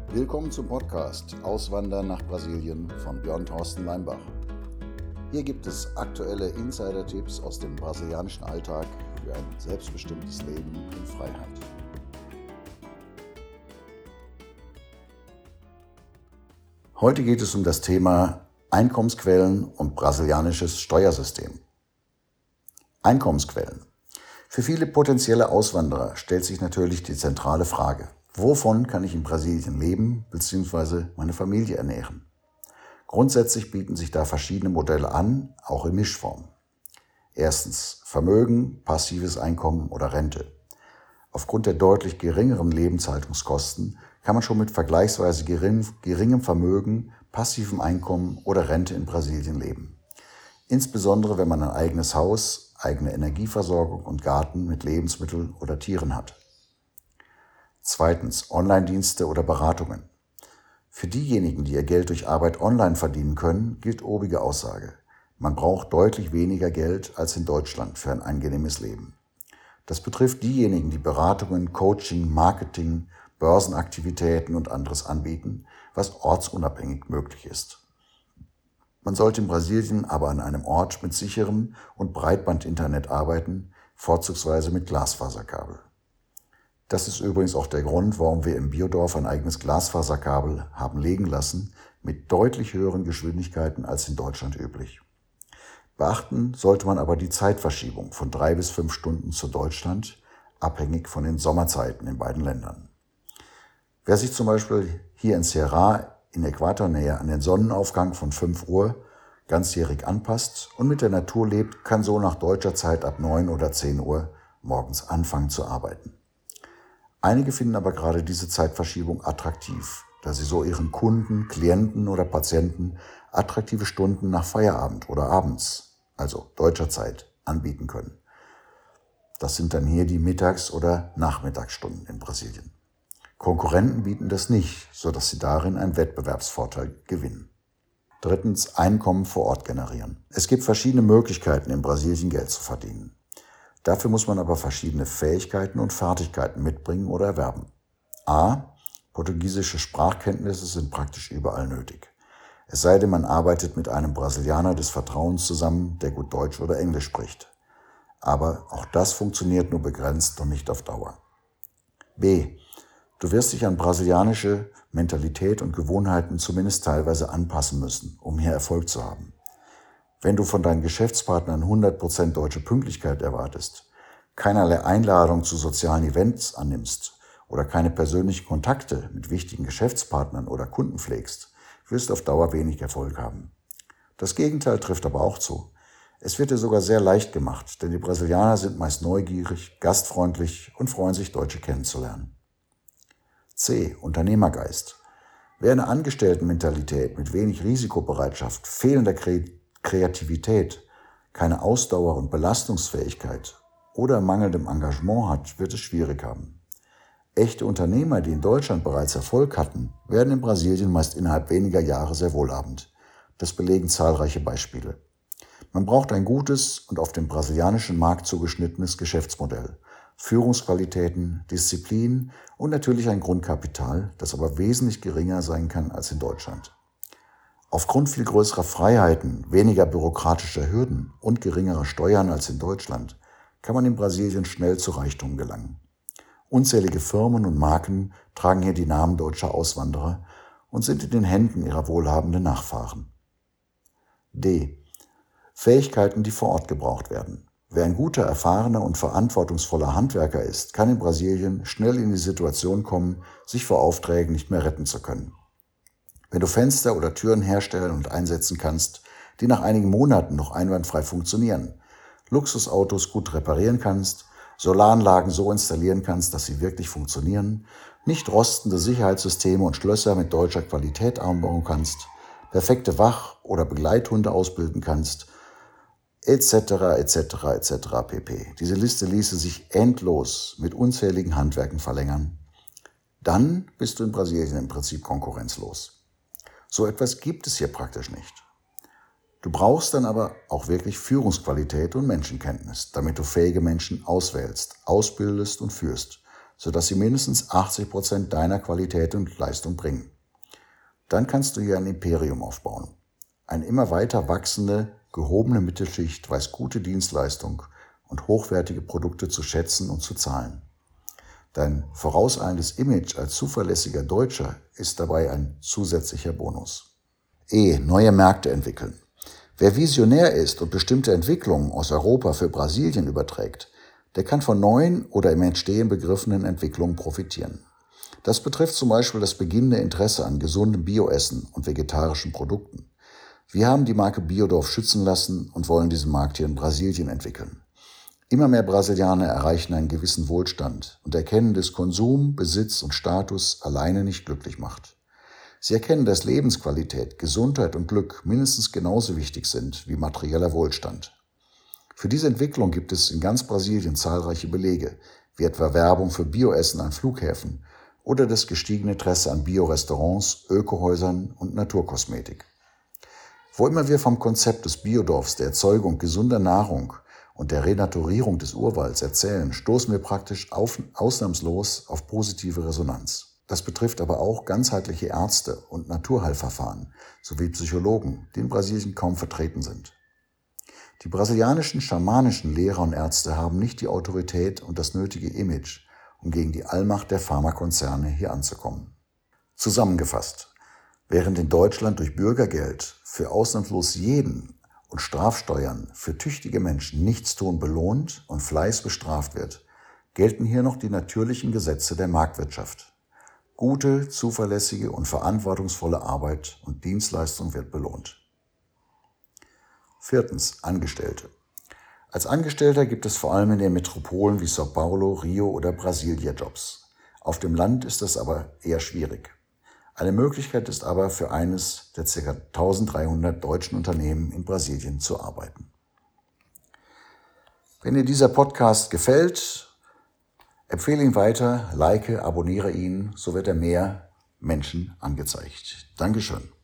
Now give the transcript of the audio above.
Willkommen zum Podcast Auswandern nach Brasilien von Björn Thorsten Leimbach. Hier gibt es aktuelle Insider-Tipps aus dem brasilianischen Alltag für ein selbstbestimmtes Leben in Freiheit. Heute geht es um das Thema Einkommensquellen und brasilianisches Steuersystem. Einkommensquellen. Für viele potenzielle Auswanderer stellt sich natürlich die zentrale Frage: Wovon kann ich in Brasilien leben bzw. meine Familie ernähren? Grundsätzlich bieten sich da verschiedene Modelle an, auch in Mischform. Erstens Vermögen, passives Einkommen oder Rente. Aufgrund der deutlich geringeren Lebenshaltungskosten kann man schon mit vergleichsweise geringem Vermögen, passivem Einkommen oder Rente in Brasilien leben. Insbesondere wenn man ein eigenes Haus, eigene Energieversorgung und Garten mit Lebensmitteln oder Tieren hat. Zweitens, Online-Dienste oder Beratungen. Für diejenigen, die ihr Geld durch Arbeit online verdienen können, gilt obige Aussage: Man braucht deutlich weniger Geld als in Deutschland für ein angenehmes Leben. Das betrifft diejenigen, die Beratungen, Coaching, Marketing, Börsenaktivitäten und anderes anbieten, was ortsunabhängig möglich ist. Man sollte in Brasilien aber an einem Ort mit sicherem und Breitbandinternet arbeiten, vorzugsweise mit Glasfaserkabel. Das ist übrigens auch der Grund, warum wir im Biodorf ein eigenes Glasfaserkabel haben legen lassen, mit deutlich höheren Geschwindigkeiten als in Deutschland üblich. Beachten sollte man aber die Zeitverschiebung von 3 bis 5 Stunden zu Deutschland, abhängig von den Sommerzeiten in beiden Ländern. Wer sich zum Beispiel hier in Ceará in Äquatornähe an den Sonnenaufgang von 5 Uhr ganzjährig anpasst und mit der Natur lebt, kann so nach deutscher Zeit ab 9 oder 10 Uhr morgens anfangen zu arbeiten. Einige finden aber gerade diese Zeitverschiebung attraktiv, da sie so ihren Kunden, Klienten oder Patienten attraktive Stunden nach Feierabend oder abends, also deutscher Zeit, anbieten können. Das sind dann hier die Mittags- oder Nachmittagsstunden in Brasilien. Konkurrenten bieten das nicht, sodass sie darin einen Wettbewerbsvorteil gewinnen. Drittens, Einkommen vor Ort generieren. Es gibt verschiedene Möglichkeiten, in Brasilien Geld zu verdienen. Dafür muss man aber verschiedene Fähigkeiten und Fertigkeiten mitbringen oder erwerben. A. Portugiesische Sprachkenntnisse sind praktisch überall nötig. Es sei denn, man arbeitet mit einem Brasilianer des Vertrauens zusammen, der gut Deutsch oder Englisch spricht. Aber auch das funktioniert nur begrenzt und nicht auf Dauer. B. Du wirst dich an brasilianische Mentalität und Gewohnheiten zumindest teilweise anpassen müssen, um hier Erfolg zu haben. Wenn du von deinen Geschäftspartnern 100% deutsche Pünktlichkeit erwartest, keinerlei Einladung zu sozialen Events annimmst oder keine persönlichen Kontakte mit wichtigen Geschäftspartnern oder Kunden pflegst, wirst du auf Dauer wenig Erfolg haben. Das Gegenteil trifft aber auch zu. Es wird dir sogar sehr leicht gemacht, denn die Brasilianer sind meist neugierig, gastfreundlich und freuen sich, Deutsche kennenzulernen. C. Unternehmergeist. Wer eine Angestelltenmentalität mit wenig Risikobereitschaft, fehlender Kreativität, keine Ausdauer und Belastungsfähigkeit oder mangelndem Engagement hat, wird es schwierig haben. Echte Unternehmer, die in Deutschland bereits Erfolg hatten, werden in Brasilien meist innerhalb weniger Jahre sehr wohlhabend. Das belegen zahlreiche Beispiele. Man braucht ein gutes und auf den brasilianischen Markt zugeschnittenes Geschäftsmodell, Führungsqualitäten, Disziplin und natürlich ein Grundkapital, das aber wesentlich geringer sein kann als in Deutschland. Aufgrund viel größerer Freiheiten, weniger bürokratischer Hürden und geringerer Steuern als in Deutschland kann man in Brasilien schnell zu Reichtum gelangen. Unzählige Firmen und Marken tragen hier die Namen deutscher Auswanderer und sind in den Händen ihrer wohlhabenden Nachfahren. D. Fähigkeiten, die vor Ort gebraucht werden. Wer ein guter, erfahrener und verantwortungsvoller Handwerker ist, kann in Brasilien schnell in die Situation kommen, sich vor Aufträgen nicht mehr retten zu können. Wenn du Fenster oder Türen herstellen und einsetzen kannst, die nach einigen Monaten noch einwandfrei funktionieren, Luxusautos gut reparieren kannst, Solaranlagen so installieren kannst, dass sie wirklich funktionieren, nicht rostende Sicherheitssysteme und Schlösser mit deutscher Qualität einbauen kannst, perfekte Wach- oder Begleithunde ausbilden kannst, etc. pp. Diese Liste ließe sich endlos mit unzähligen Handwerken verlängern. Dann bist du in Brasilien im Prinzip konkurrenzlos. So etwas gibt es hier praktisch nicht. Du brauchst dann aber auch wirklich Führungsqualität und Menschenkenntnis, damit du fähige Menschen auswählst, ausbildest und führst. sodass sie mindestens 80% deiner Qualität und Leistung bringen. Dann kannst du hier ein Imperium aufbauen. Eine immer weiter wachsende, gehobene Mittelschicht weiß gute Dienstleistung und hochwertige Produkte zu schätzen und zu zahlen. Dein vorauseilendes Image als zuverlässiger Deutscher ist dabei ein zusätzlicher Bonus. Neue Märkte entwickeln. Wer visionär ist und bestimmte Entwicklungen aus Europa für Brasilien überträgt, der kann von neuen oder im Entstehen begriffenen Entwicklungen profitieren. Das betrifft zum Beispiel das beginnende Interesse an gesundem Bioessen und vegetarischen Produkten. Wir haben die Marke Biodorf schützen lassen und wollen diesen Markt hier in Brasilien entwickeln. Immer mehr Brasilianer erreichen einen gewissen Wohlstand und erkennen, dass Konsum, Besitz und Status alleine nicht glücklich macht. Sie erkennen, dass Lebensqualität, Gesundheit und Glück mindestens genauso wichtig sind wie materieller Wohlstand. Für diese Entwicklung gibt es in ganz Brasilien zahlreiche Belege, wie etwa Werbung für Bioessen an Flughäfen oder das gestiegene Interesse an Biorestaurants, Ökohäusern und Naturkosmetik. Wo immer wir vom Konzept des Biodorfs, der Erzeugung gesunder Nahrung und der Renaturierung des Urwalds erzählen, stoßen wir praktisch ausnahmslos auf positive Resonanz. Das betrifft aber auch ganzheitliche Ärzte und Naturheilverfahren sowie Psychologen, die in Brasilien kaum vertreten sind. Die brasilianischen schamanischen Lehrer und Ärzte haben nicht die Autorität und das nötige Image, um gegen die Allmacht der Pharmakonzerne hier anzukommen. Zusammengefasst: Während in Deutschland durch Bürgergeld für ausnahmslos jeden und Strafsteuern für tüchtige Menschen Nichtstun belohnt und Fleiß bestraft wird, gelten hier noch die natürlichen Gesetze der Marktwirtschaft. Gute, zuverlässige und verantwortungsvolle Arbeit und Dienstleistung wird belohnt. 4. Angestellte. Als Angestellter gibt es vor allem in den Metropolen wie São Paulo, Rio oder Brasilia Jobs. Auf dem Land ist das aber eher schwierig. Eine Möglichkeit ist aber, für eines der ca. 1300 deutschen Unternehmen in Brasilien zu arbeiten. Wenn dir dieser Podcast gefällt, empfehle ihn weiter, like, abonniere ihn, so wird er mehr Menschen angezeigt. Dankeschön.